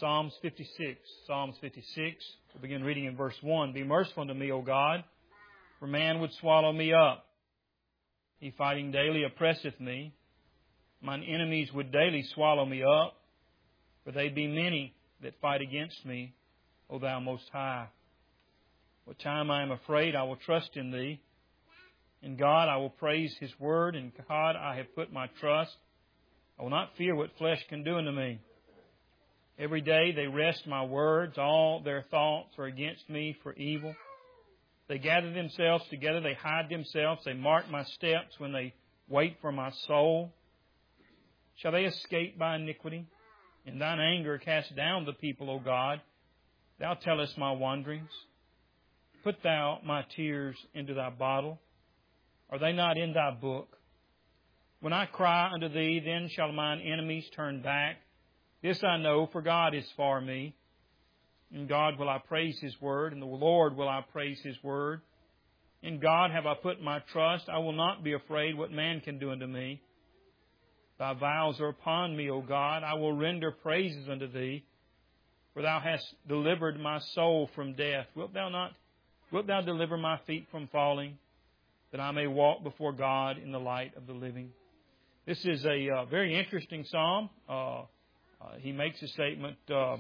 Psalms 56. Psalms 56. We'll begin reading in verse 1. Be merciful unto me, O God, for man would swallow me up. He fighting daily oppresseth me. Mine enemies would daily swallow me up. For they be many that fight against me, O Thou Most High. What time I am afraid, I will trust in Thee. In God I will praise His word. In God I have put my trust. I will not fear what flesh can do unto me. Every day they wrest my words. All their thoughts are against me for evil. They gather themselves together. They hide themselves. They mark my steps when they wait for my soul. Shall they escape by iniquity? In Thine anger cast down the people, O God. Thou tellest my wanderings. Put Thou my tears into Thy bottle. Are they not in Thy book? When I cry unto Thee, then shall mine enemies turn back. This I know, for God is for me. In God will I praise His word, in the Lord will I praise His word. In God have I put my trust. I will not be afraid what man can do unto me. Thy vows are upon me, O God. I will render praises unto Thee. For Thou hast delivered my soul from death. Wilt Thou deliver my feet from falling, that I may walk before God in the light of the living? This is a very interesting psalm. He makes a statement,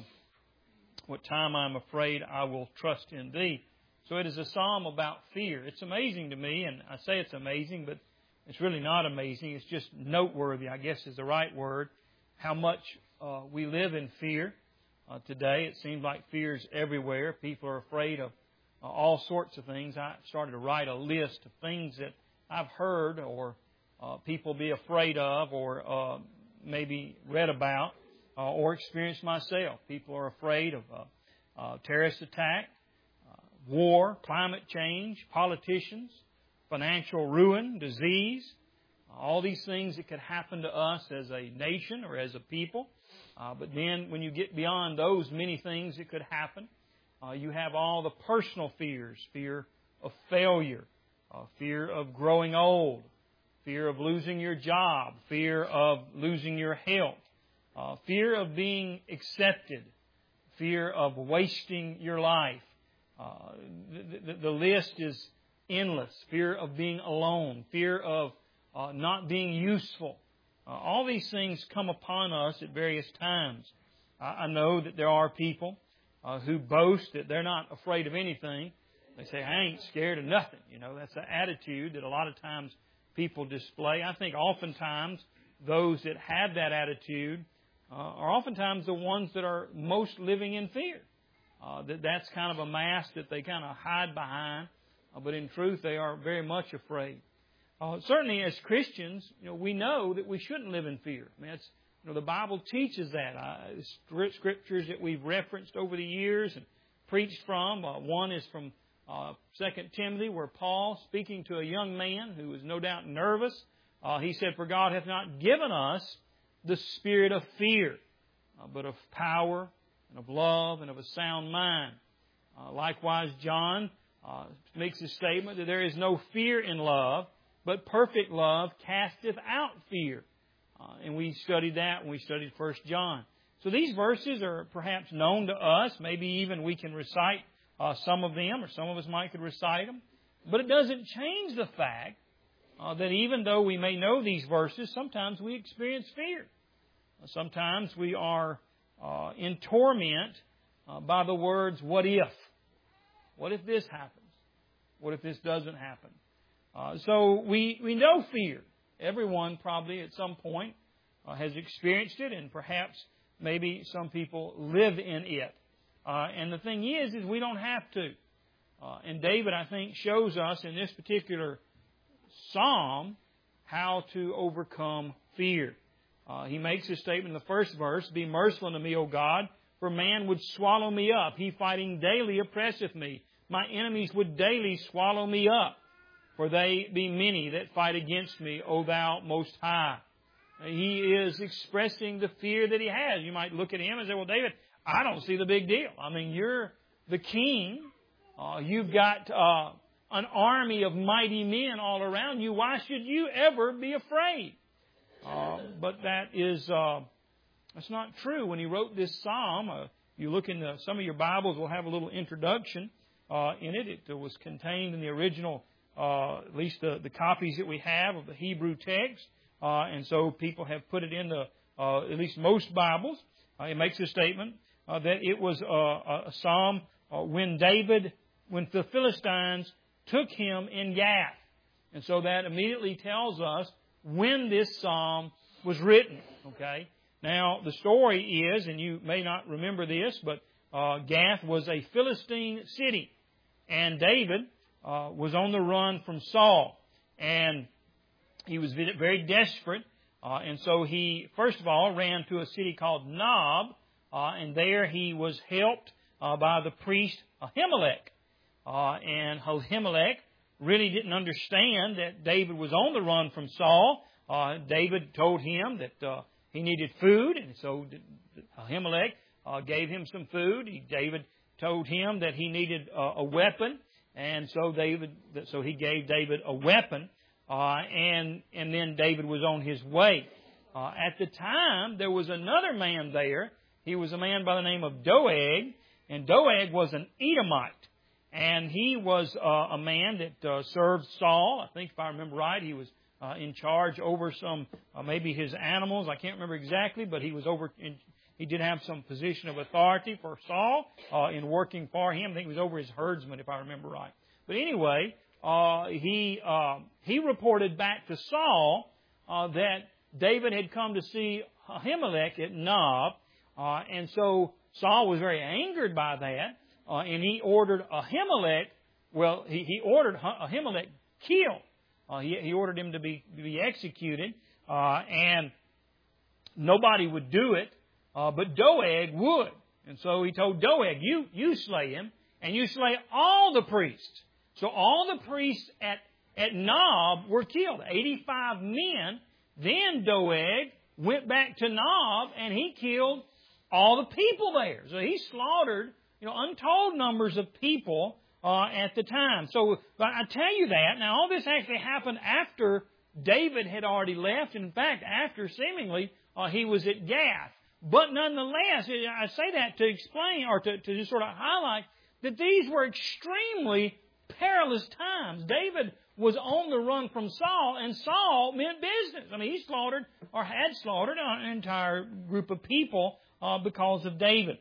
what time I am afraid, I will trust in Thee. So it is a psalm about fear. It's amazing to me, and I say it's amazing, but it's really not amazing. It's just noteworthy, I guess is the right word, how much we live in fear. Today it seems like fear is everywhere. People are afraid of all sorts of things. I started to write a list of things that I've heard or people be afraid of or maybe read about or experienced myself. People are afraid of terrorist attack, war, climate change, politicians, financial ruin, disease, all these things that could happen to us as a nation or as a people. But then when you get beyond those many things that could happen, you have all the personal fears, fear of failure, fear of growing old, fear of losing your job, fear of losing your health, fear of being accepted, fear of wasting your life. The list is endless. Fear of being alone, fear of not being useful. All these things come upon us at various times. I know that there are people who boast that they're not afraid of anything. They say, I ain't scared of nothing. You know, that's an attitude that a lot of times people display. I think oftentimes those that have that attitude are oftentimes the ones that are most living in fear. That's kind of a mask that they kind of hide behind. But in truth, they are very much afraid. Certainly as Christians, we know that we shouldn't live in fear. I mean, that's, the Bible teaches that. Scriptures that we've referenced over the years and preached from. One is from 2 Timothy, where Paul, speaking to a young man who was no doubt nervous, he said, For God hath not given us the spirit of fear, but of power and of love and of a sound mind. Likewise, John makes a statement that there is no fear in love, but perfect love casteth out fear. And we studied that when we studied 1 John. So these verses are perhaps known to us. Maybe even we can recite some of them, or some of us might could recite them. But it doesn't change the fact that even though we may know these verses, sometimes we experience fear. Sometimes we are in torment by the words, what if? What if this happens? What if this doesn't happen? So we know fear. Everyone probably at some point has experienced it, and perhaps maybe some people live in it. And the thing is we don't have to. And David, I think, shows us in this particular psalm how to overcome fear. He makes a statement in the first verse, Be merciful unto me, O God, for man would swallow me up. He fighting daily oppresseth me. My enemies would daily swallow me up. For they be many that fight against me, O Thou Most High. He is expressing the fear that he has. You might look at him and say, well, David, I don't see the big deal. I mean, you're the king. You've got an army of mighty men all around you. Why should you ever be afraid? But that is That's not true. When he wrote this psalm, you look in some of your Bibles will have a little introduction in it. It was contained in the original, at least the copies that we have of the Hebrew text. And so people have put it in at least most Bibles. It makes a statement that it was a psalm when the Philistines took him in Gath. And so that immediately tells us when this psalm was written. Okay? Now, the story is, and you may not remember this, but Gath was a Philistine city. And David was on the run from Saul. And he was very desperate. And so he, first of all, ran to a city called Nob. And there he was helped by the priest Ahimelech. And Ahimelech really didn't understand that David was on the run from Saul. David told him that he needed food, and so Ahimelech gave him some food. David told him that he needed a weapon, and so he gave David a weapon, and then David was on his way. At the time, there was another man there. He was a man by the name of Doeg, and Doeg was an Edomite. And he was a man that served Saul. I think if I remember right, he was in charge over some, maybe his animals. I can't remember exactly, but he was he did have some position of authority for Saul in working for him. I think he was over his herdsman, if I remember right. But anyway, he reported back to Saul that David had come to see Ahimelech at Nob. And so Saul was very angered by that. And he ordered Ahimelech, he ordered Ahimelech killed. He ordered him to be executed, and nobody would do it, but Doeg would. And so he told Doeg, you slay him, and you slay all the priests. So all the priests at Nob were killed, 85 men. Then Doeg went back to Nob, and he killed all the people there. So he slaughtered untold numbers of people at the time. So I tell you that. Now, all this actually happened after David had already left. In fact, after seemingly he was at Gath. But nonetheless, I say that to explain or to just sort of highlight that these were extremely perilous times. David was on the run from Saul, and Saul meant business. I mean, he slaughtered or had slaughtered an entire group of people because of David.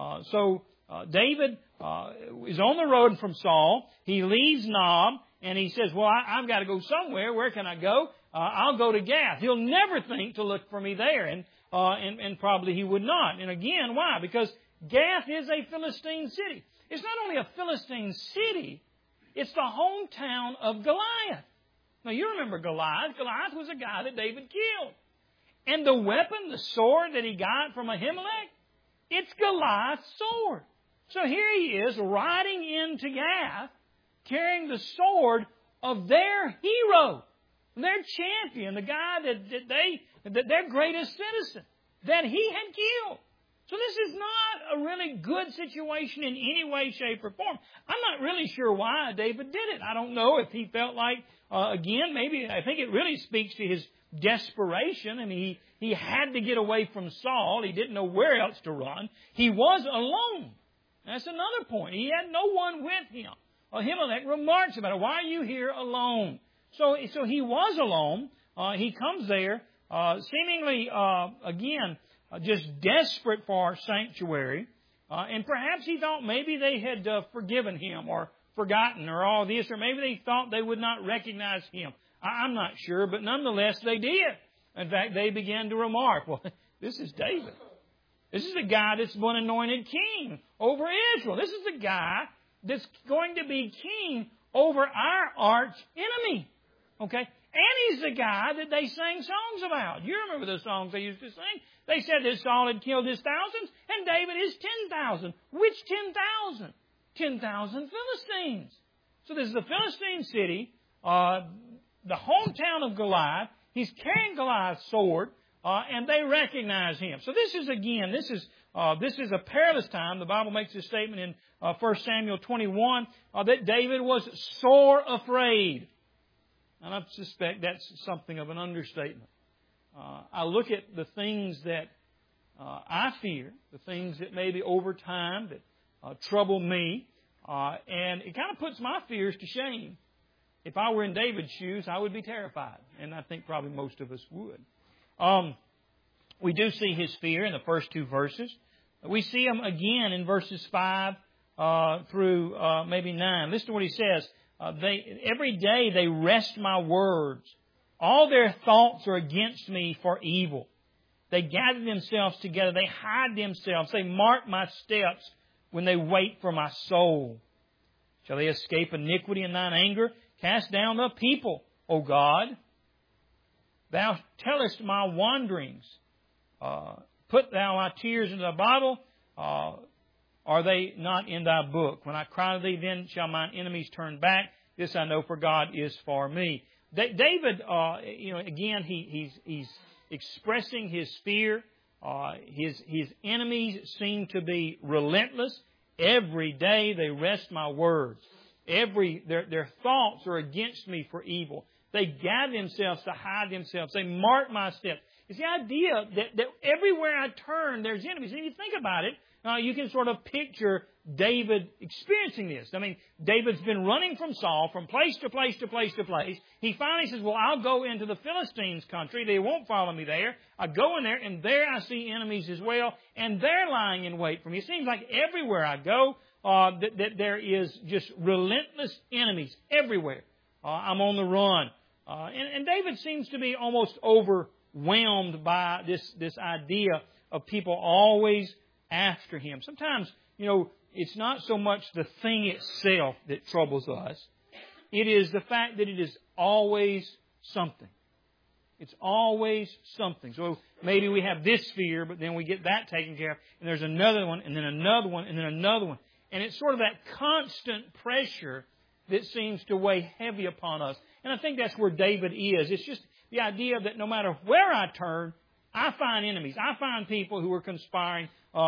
David is on the road from Saul. He leaves Nob, and he says, well, I've got to go somewhere. Where can I go? I'll go to Gath. He'll never think to look for me there, and probably he would not. And again, why? Because Gath is a Philistine city. It's not only a Philistine city, it's the hometown of Goliath. Now, you remember Goliath. Goliath was a guy that David killed. And the weapon, the sword that he got from Ahimelech, it's Goliath's sword. So here he is riding into Gath, carrying the sword of their hero, their champion, the guy that their greatest citizen, that he had killed. So this is not a really good situation in any way, shape, or form. I'm not really sure why David did it. I don't know if he felt like, again, maybe I think it really speaks to his desperation. I mean, he had to get away from Saul. He didn't know where else to run. He was alone. That's another point. He had no one with him. Ahimelech remarks about it. Why are you here alone? So he was alone. He comes there, seemingly, again, just desperate for sanctuary. And perhaps he thought maybe they had forgiven him or forgotten or all this, or maybe they thought they would not recognize him. I'm not sure, but nonetheless they did. In fact, they began to remark, well, this is David. This is the guy that's been anointed king over Israel. This is the guy that's going to be king over our arch enemy. Okay? And he's the guy that they sang songs about. You remember the songs they used to sing? They said that Saul had killed his thousands and David his 10,000. Which 10,000? 10,000 Philistines. So this is the Philistine city, the hometown of Goliath. He's carrying Goliath's sword, and they recognize him. So this is a perilous time. The Bible makes this statement in 1 Samuel 21 that David was sore afraid. And I suspect that's something of an understatement. I look at the things that I fear, the things that maybe over time that trouble me, and it kind of puts my fears to shame. If I were in David's shoes, I would be terrified, and I think probably most of us would. We do see his fear in the first two verses. We see him again in verses 5 through maybe 9. Listen to what he says. Every day they wrest my words. All their thoughts are against me for evil. They gather themselves together. They hide themselves. They mark my steps when they wait for my soul. Shall they escape iniquity in thine anger? Cast down the people, O God. Thou tellest my wanderings. Put thou my tears into the bottle. Are they not in thy book? When I cry to thee, then shall mine enemies turn back. This I know, for God is for me. David, again, he's expressing his fear. His enemies seem to be relentless. Every day they wrest my words. Their thoughts are against me for evil. They gather themselves to hide themselves. They mark my steps. It's the idea that everywhere I turn, there's enemies. And if you think about it, you can sort of picture David experiencing this. I mean, David's been running from Saul from place to place to place to place. He finally says, well, I'll go into the Philistines' country. They won't follow me there. I go in there, and there I see enemies as well, and they're lying in wait for me. It seems like everywhere I go, that there is just relentless enemies everywhere. I'm on the run. And David seems to be almost overwhelmed by this idea of people always after him. Sometimes, it's not so much the thing itself that troubles us. It is the fact that it is always something. It's always something. So maybe we have this fear, but then we get that taken care of, and there's another one, and then another one, and then another one. And it's sort of that constant pressure that seems to weigh heavy upon us. And I think that's where David is. It's just the idea that no matter where I turn, I find enemies. I find people who are conspiring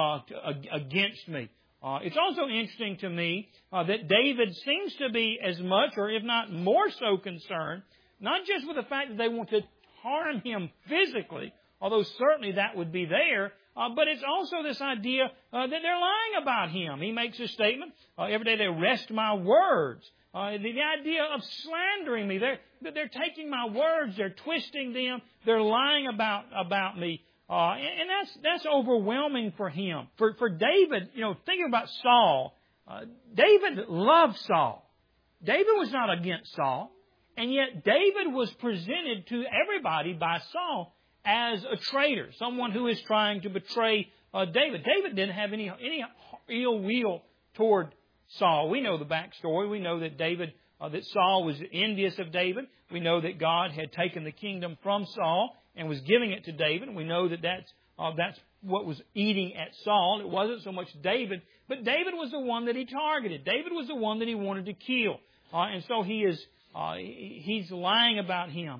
against me. It's also interesting to me that David seems to be as much, or if not more so, concerned, not just with the fact that they want to harm him physically, although certainly that would be there, but it's also this idea that they're lying about him. He makes a statement, every day they wrest my words. The idea of slandering me. They're taking my words, they're twisting them, they're lying about me. And that's overwhelming for him. For David, thinking about Saul, David loved Saul. David was not against Saul, and yet David was presented to everybody by Saul as a traitor, someone who is trying to betray David. David didn't have any ill will toward Saul. We know the backstory. We know that that Saul was envious of David. We know that God had taken the kingdom from Saul and was giving it to David. We know that that's what was eating at Saul. It wasn't so much David, but David was the one that he targeted. David was the one that he wanted to kill, and so he's lying about him.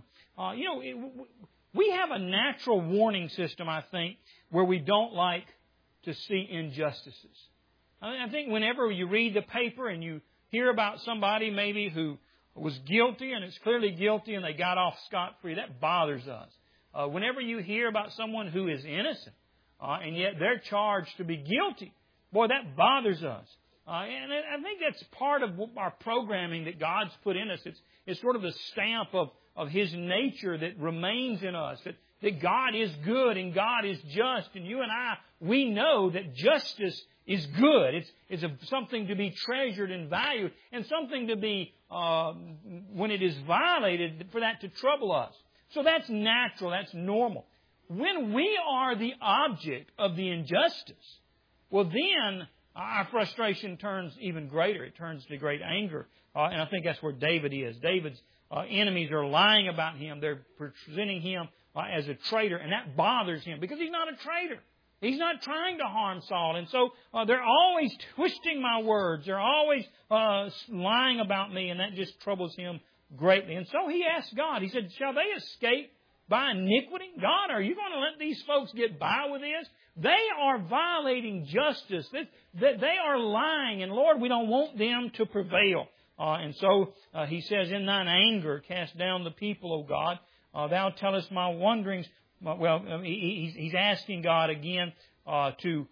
We have a natural warning system, I think, where we don't like to see injustices. I think whenever you read the paper and you hear about somebody maybe who was guilty and is clearly guilty and they got off scot-free, that bothers us. Whenever you hear about someone who is innocent and yet they're charged to be guilty, boy, that bothers us. And I think that's part of our programming that God's put in us. It's sort of the stamp of His nature that remains in us, that God is good and God is just. And you and I, we know that justice is good. It's something to be treasured and valued, and something to be, when it is violated, for that to trouble us. So that's natural, that's normal. When we are the object of the injustice, well then our frustration turns even greater. It turns to great anger. And I think that's where David is. David's enemies are lying about him. They're presenting him as a traitor, and that bothers him because he's not a traitor. He's not trying to harm Saul. And so they're always twisting my words. They're always lying about me, and that just troubles him greatly. And so he asked God, he said, shall they escape by iniquity? God, are you going to let these folks get by with this? They are violating justice. They are lying, and Lord, we don't want them to prevail. And so he says, in thine anger cast down the people, O God. Thou tellest my wanderings. he's asking God again to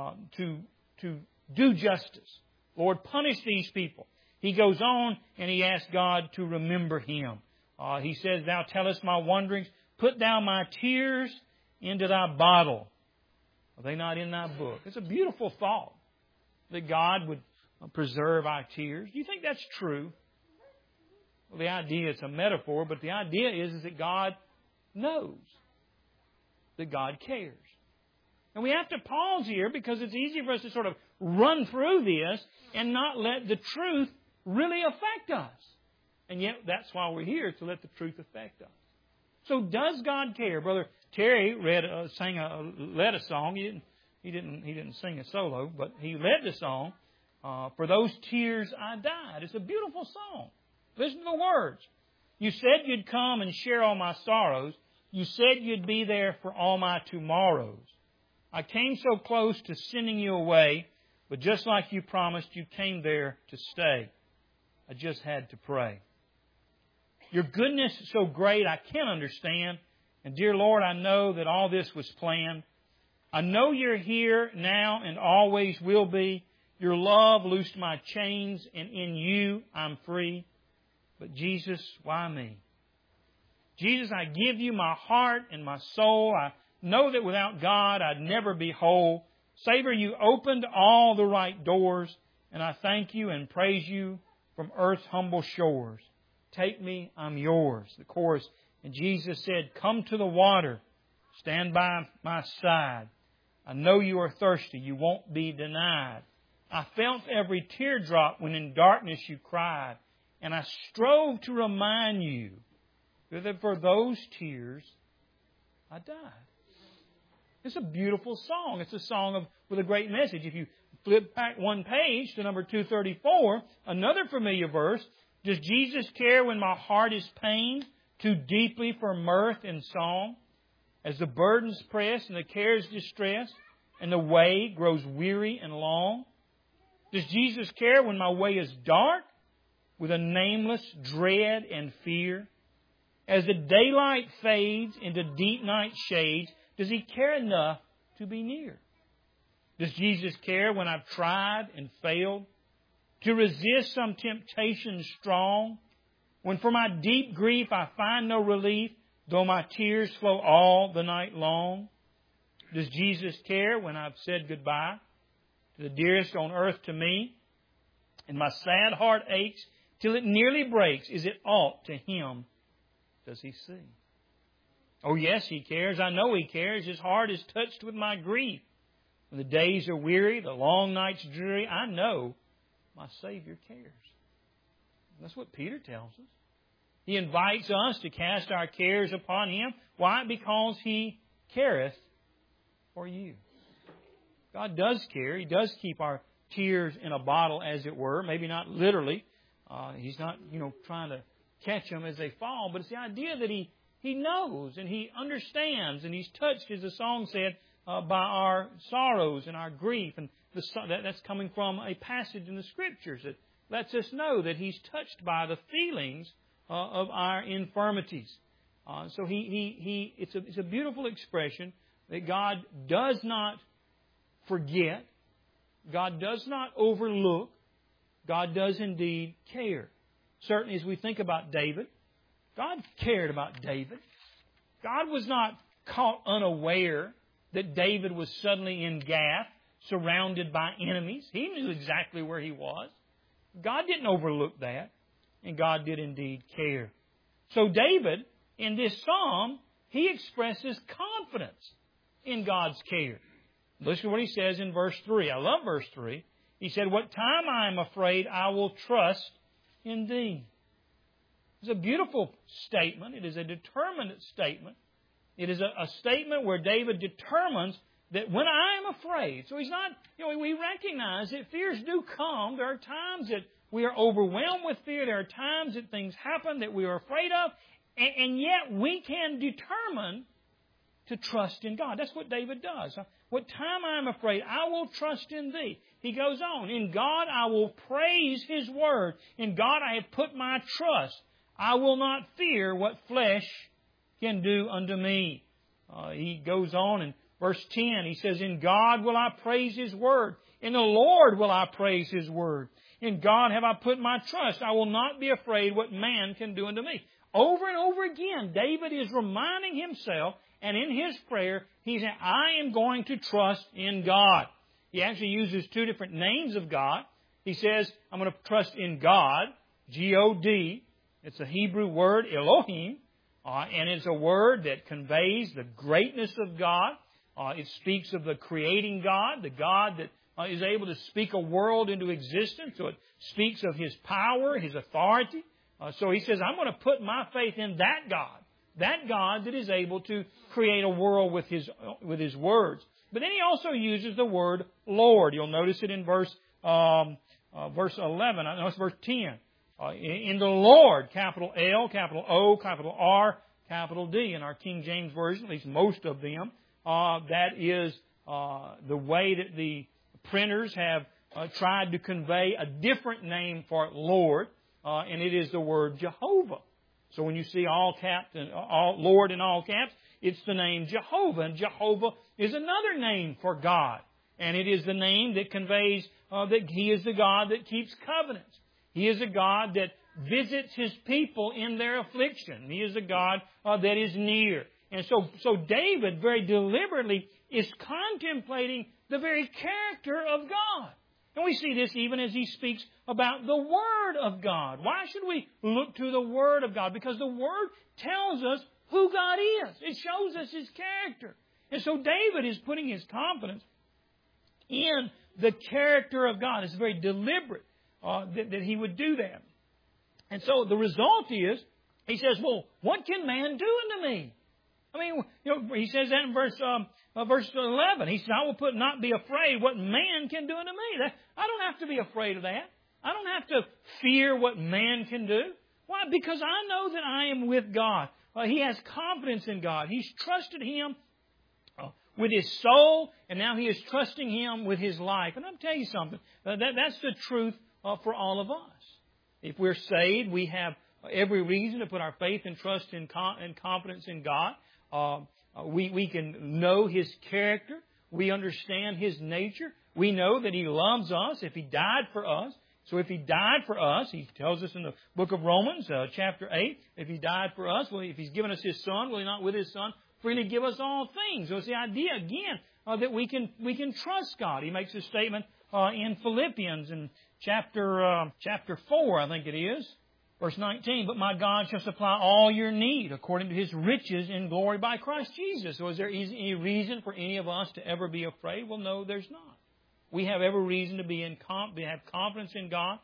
do justice. Lord, punish these people. He goes on and he asks God to remember him. He says, Thou tellest my wanderings, put thou my tears into thy bottle. Are they not in thy book? It's a beautiful thought that God would preserve our tears. Do you think that's true? Well, the idea is a metaphor, but the idea is that God knows, that God cares. And we have to pause here because it's easy for us to sort of run through this and not let the truth really affect us. And yet that's why we're here, to let the truth affect us. So does God care? Brother Terry led a song. He didn't sing a solo, but he led the song. For those tears I died. It's a beautiful song. Listen to the words. You said you'd come and share all my sorrows. You said you'd be there for all my tomorrows. I came so close to sending you away, but just like you promised, you came there to stay. I just had to pray. Your goodness is so great I can't understand. And dear Lord, I know that all this was planned. I know you're here now and always will be. Your love loosed my chains, and in you I'm free. But Jesus, why me? Jesus, I give you my heart and my soul. I know that without God I'd never be whole. Savior, you opened all the right doors, and I thank you and praise you from earth's humble shores. Take me, I'm yours. The chorus. And Jesus said, come to the water. Stand by my side. I know you are thirsty. You won't be denied. I felt every teardrop when in darkness you cried. And I strove to remind you that for those tears I died. It's a beautiful song. It's a song with a great message. If you flip back one page to number 234, another familiar verse. Does Jesus care when my heart is pained too deeply for mirth and song? As the burdens press and the cares distress and the way grows weary and long? Does Jesus care when my way is dark with a nameless dread and fear? As the daylight fades into deep night shades, does He care enough to be near? Does Jesus care when I've tried and failed to resist some temptation strong? When for my deep grief I find no relief, though my tears flow all the night long? Does Jesus care when I've said goodbye to the dearest on earth to me, and my sad heart aches till it nearly breaks? Is it aught to Him does He see? Oh yes, He cares. I know He cares. His heart is touched with my grief. When the days are weary, the long nights dreary, I know my Savior cares. That's what Peter tells us. He invites us to cast our cares upon Him. Why? Because He careth for you. God does care. He does keep our tears in a bottle, as it were. Maybe not literally. He's not, trying to catch them as they fall. But it's the idea that He knows and He understands and He's touched, as the song said, by our sorrows and our grief. And that's coming from a passage in the Scriptures that lets us know that He's touched by the feelings of our infirmities. So it's a beautiful expression that God does not forget. God does not overlook. God does indeed care. Certainly as we think about David, God cared about David. God was not caught unaware that David was suddenly in Gath, surrounded by enemies. He knew exactly where he was. God didn't overlook that, and God did indeed care. So David, in this psalm, he expresses confidence in God's care. Listen to what he says in verse 3. I love verse 3. He said, what time I am afraid, I will trust in Thee. It's a beautiful statement. It is a determined statement. It is a statement where David determines that when I am afraid, so he's not, we recognize that fears do come. There are times that we are overwhelmed with fear. There are times that things happen that we are afraid of. And yet we can determine to trust in God. That's what David does. What time I am afraid, I will trust in Thee. He goes on, in God I will praise His word. In God I have put my trust. I will not fear what flesh can do unto me. He goes on in verse 10. He says, in God will I praise His word. In the Lord will I praise His word. In God have I put my trust. I will not be afraid what man can do unto me. Over and over again, David is reminding himself, and in his prayer, he said, I am going to trust in God. He actually uses two different names of God. He says, I'm going to trust in God, G-O-D. It's a Hebrew word, Elohim, and it's a word that conveys the greatness of God. It speaks of the creating God, the God that is able to speak a world into existence. So it speaks of His power, His authority. So he says, I'm going to put my faith in that God that is able to create a world with His words. But then he also uses the word Lord. You'll notice it in verse 11. No, it's verse 10. In the Lord, capital L, capital O, capital R, capital D. In our King James Version, at least most of them, that is the way that the printers have tried to convey a different name for Lord, and it is the word Jehovah. So when you see all caps and all Lord in all caps, it's the name Jehovah, and Jehovah is another name for God, and it is the name that conveys that He is the God that keeps covenants. He is a God that visits His people in their affliction. He is a God that is near. And so David very deliberately is contemplating the very character of God. And we see this even as he speaks about the Word of God. Why should we look to the Word of God? Because the Word tells us who God is. It shows us His character. And so David is putting his confidence in the character of God. It's very deliberate that he would do that. And so the result is, he says, well, what can man do unto me? I mean, he says that in verse 11. He says, I will not be afraid what man can do unto me. I don't have to be afraid of that. I don't have to fear what man can do. Why? Because I know that I am with God. He has confidence in God. He's trusted Him with his soul, and now he is trusting Him with his life. And I'll tell you something. That's the truth for all of us. If we're saved, we have every reason to put our faith and trust and confidence in God. We can know His character. We understand His nature. We know that He loves us if He died for us. So if He died for us, He tells us in the book of Romans, chapter 8, if He died for us, if He's given us His Son, will He not with His Son freely give us all things? So it's the idea, again, that we can trust God. He makes a statement in Philippians in chapter 4, I think it is. Verse 19, but my God shall supply all your need according to His riches in glory by Christ Jesus. So is there any reason for any of us to ever be afraid? Well, no, there's not. We have every reason to have confidence in God.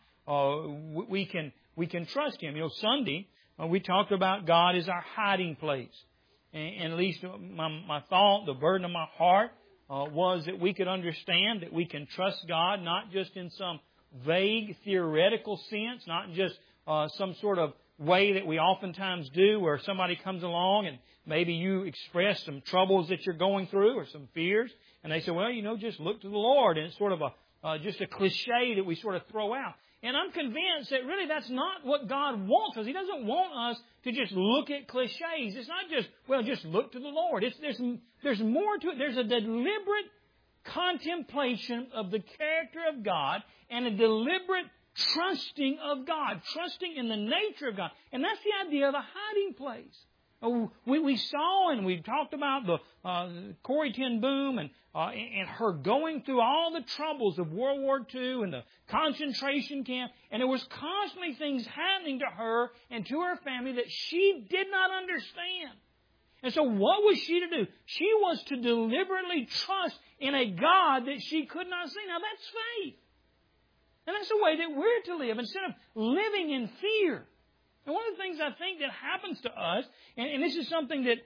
We can trust Him. Sunday, we talked about God as our hiding place. And at least my thought, the burden of my heart, was that we could understand that we can trust God not just in some vague theoretical sense, not just some sort of way that we oftentimes do where somebody comes along and maybe you express some troubles that you're going through or some fears. And they say, well, just look to the Lord. And it's sort of just a cliche that we sort of throw out. And I'm convinced that really that's not what God wants us. He doesn't want us to just look at cliches. It's not just look to the Lord. There's more to it. There's a deliberate contemplation of the character of God and a deliberate trusting of God, trusting in the nature of God. And that's the idea of a hiding place. We saw and we talked about the Corrie ten Boom and her going through all the troubles of World War II and the concentration camp. And there was constantly things happening to her and to her family that she did not understand. And so what was she to do? She was to deliberately trust in a God that she could not see. Now that's faith. And that's the way that we're to live instead of living in fear. And one of the things I think that happens to us, and this is something that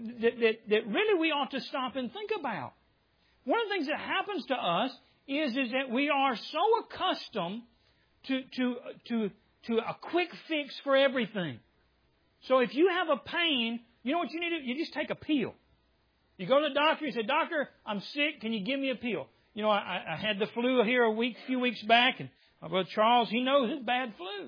really we ought to stop and think about. One of the things that happens to us is that we are so accustomed to a quick fix for everything. So if you have a pain, you know what you need to do? You just take a pill. You go to the doctor, you say, Doctor, I'm sick, can you give me a pill? I had the flu here a few weeks back, and my brother Charles, he knows it's bad flu.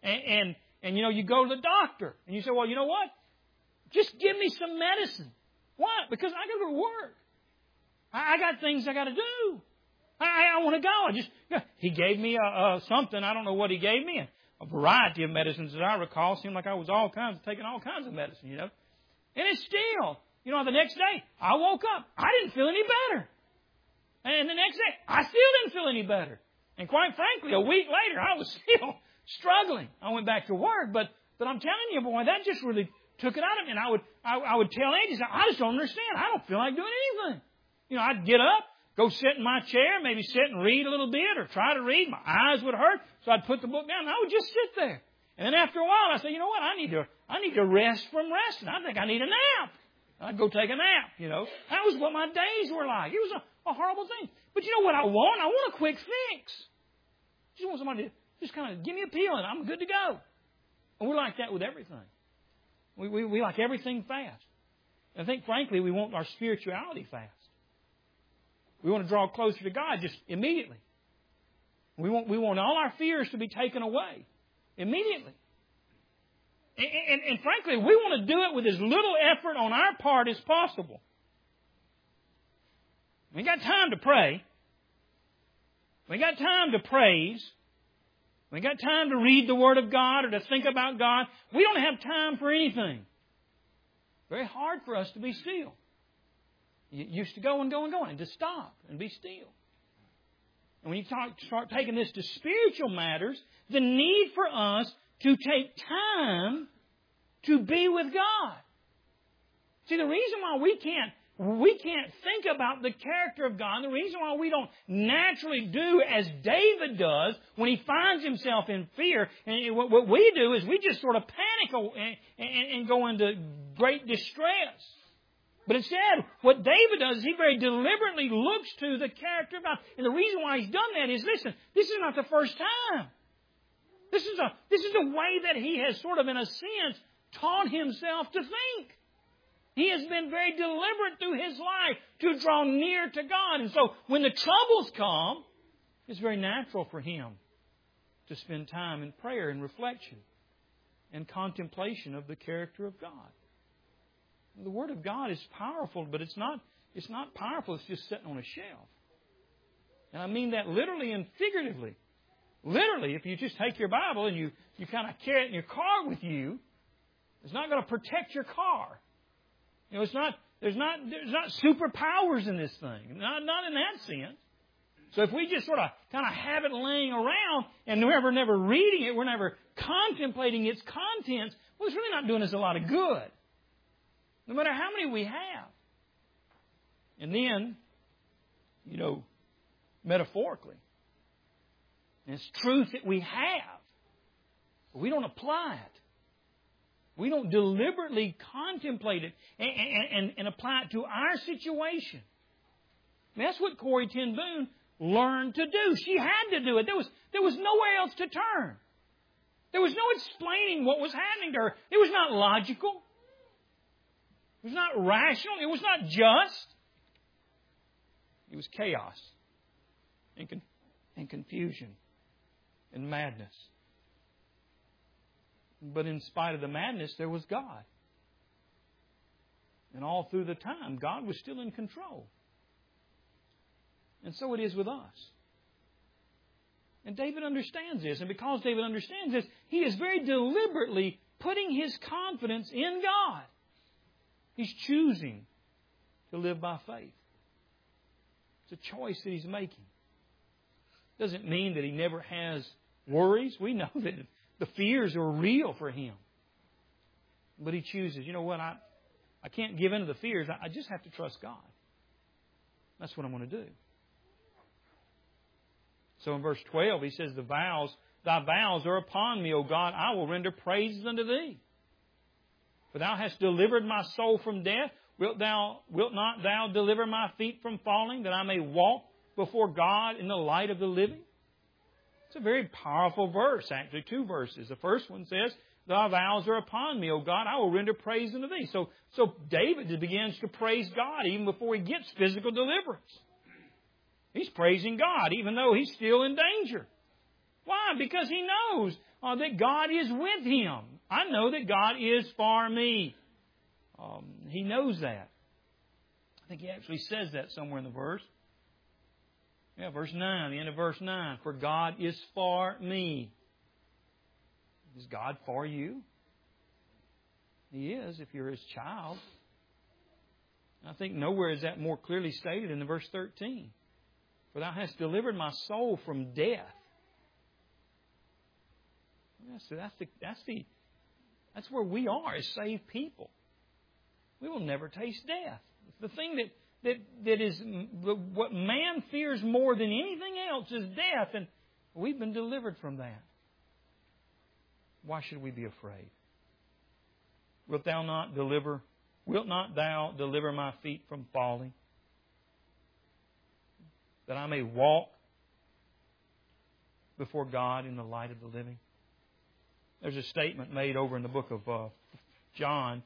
And you go to the doctor, and you say, well, you know what? Just give me some medicine. What? Because I got to go to work. I got things I got to do. I want to go. He gave me something. I don't know what He gave me. A variety of medicines, as I recall. Seemed like I was taking all kinds of medicine, you know. And it's still, you know, the next day, I woke up. I didn't feel any better. And the next day, I still didn't feel any better. And quite frankly, a week later, I was still struggling. I went back to work, but I'm telling you, boy, that just really took it out of me. And I would tell Angie, I just don't understand. I don't feel like doing anything. You know, I'd get up, go sit in my chair, maybe sit and read a little bit or try to read. My eyes would hurt, so I'd put the book down and I would just sit there. And then after a while, I said, you know what? I need to rest from resting. I think I need a nap. I'd go take a nap, you know. That was what my days were like. It was a horrible thing. But you know what I want? I want a quick fix. I just want somebody to just kind of give me a pill and I'm good to go. And we're like that with everything. We like everything fast. And I think, frankly, we want our spirituality fast. We want to draw closer to God just immediately. We want all our fears to be taken away immediately. And frankly, we want to do it with as little effort on our part as possible. We ain't got time to pray. We ain't got time to praise. We ain't got time to read the Word of God or to think about God. We don't have time for anything. Very hard for us to be still. You used to go and go and go and to stop and be still. And when you start taking this to spiritual matters, the need for us to take time to be with God. See, the reason why we can't think about the character of God, the reason why we don't naturally do as David does when he finds himself in fear, and what we do is we just sort of panic and go into great distress. But instead, what David does is he very deliberately looks to the character of God. And the reason why he's done that is, listen, this is not the first time. This is a way that he has sort of, in a sense, taught himself to think. He has been very deliberate through his life to draw near to God. And so when the troubles come, it's very natural for him to spend time in prayer and reflection and contemplation of the character of God. The Word of God is powerful, but it's not powerful. It's just sitting on a shelf. And I mean that literally and figuratively. Literally, if you just take your Bible and you kind of carry it in your car with you, it's not going to protect your car. You know, there's not superpowers in this thing. Not in that sense. So if we just sort of kind of have it laying around and we're never reading it, we're never contemplating its contents, well, it's really not doing us a lot of good. No matter how many we have. And then, you know, metaphorically, it's truth that we have, but we don't apply it. We don't deliberately contemplate it and apply it to our situation. And that's what Corrie ten Boom learned to do. She had to do it. There was nowhere else to turn. There was no explaining what was happening to her. It was not logical. It was not rational. It was not just. It was chaos and confusion and madness. But in spite of the madness, there was God. And all through the time, God was still in control. And so it is with us. And David understands this. And because David understands this, he is very deliberately putting his confidence in God. He's choosing to live by faith. It's a choice that he's making. Doesn't mean that he never has worries. We know that the fears are real for him. But he chooses, you know what, I can't give in to the fears. I just have to trust God. That's what I'm going to do. So in verse 12, he says, Thy vows are upon me, O God. I will render praises unto Thee. For Thou hast delivered my soul from death. Wilt not Thou deliver my feet from falling, that I may walk before God in the light of the living? It's a very powerful verse, actually, 2 verses. The first one says, Thy vows are upon me, O God. I will render praise unto Thee. So David begins to praise God even before he gets physical deliverance. He's praising God even though he's still in danger. Why? Because he knows that God is with him. I know that God is for me. He knows that. I think He actually says that somewhere in the verse. Yeah, verse 9, the end of verse 9. For God is for me. Is God for you? He is if you're His child. I think nowhere is that more clearly stated than in verse 13. For Thou hast delivered my soul from death. Yeah, so that's where we are as saved people. We will never taste death. The thing that is what man fears more than anything else is death, and we've been delivered from that. Why should we be afraid? Wilt not Thou deliver my feet from falling, that I may walk before God in the light of the living? There's a statement made over in the book of John.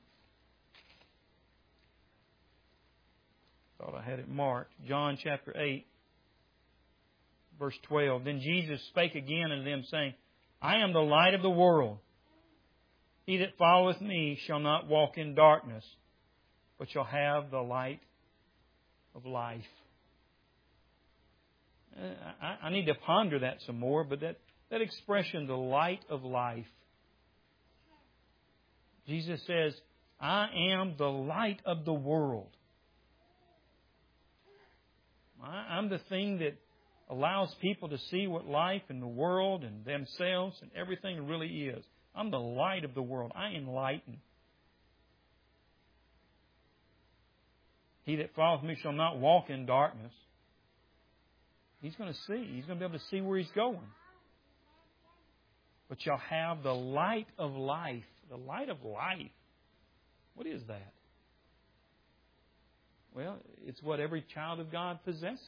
Thought I had it marked. John chapter 8, verse 12. Then Jesus spake again unto them, saying, I am the light of the world. He that followeth me shall not walk in darkness, but shall have the light of life. I need to ponder that some more, but that expression, the light of life. Jesus says, I am the light of the world. I'm the thing that allows people to see what life and the world and themselves and everything really is. I'm the light of the world. I enlighten. He that followeth me shall not walk in darkness. He's going to see. He's going to be able to see where he's going. But shall have the light of life. The light of life. What is that? Well, it's what every child of God possesses.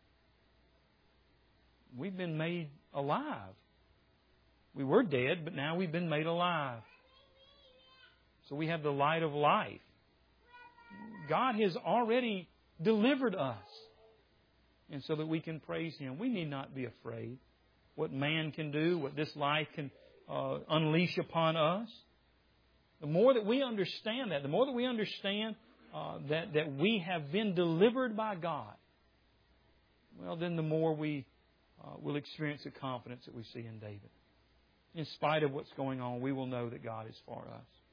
We've been made alive. We were dead, but now we've been made alive. So we have the light of life. God has already delivered us. And so that we can praise Him. We need not be afraid what man can do, what this life can unleash upon us. The more that we understand that, the more that we understand that we have been delivered by God, well, then the more we will experience the confidence that we see in David. In spite of what's going on, we will know that God is for us.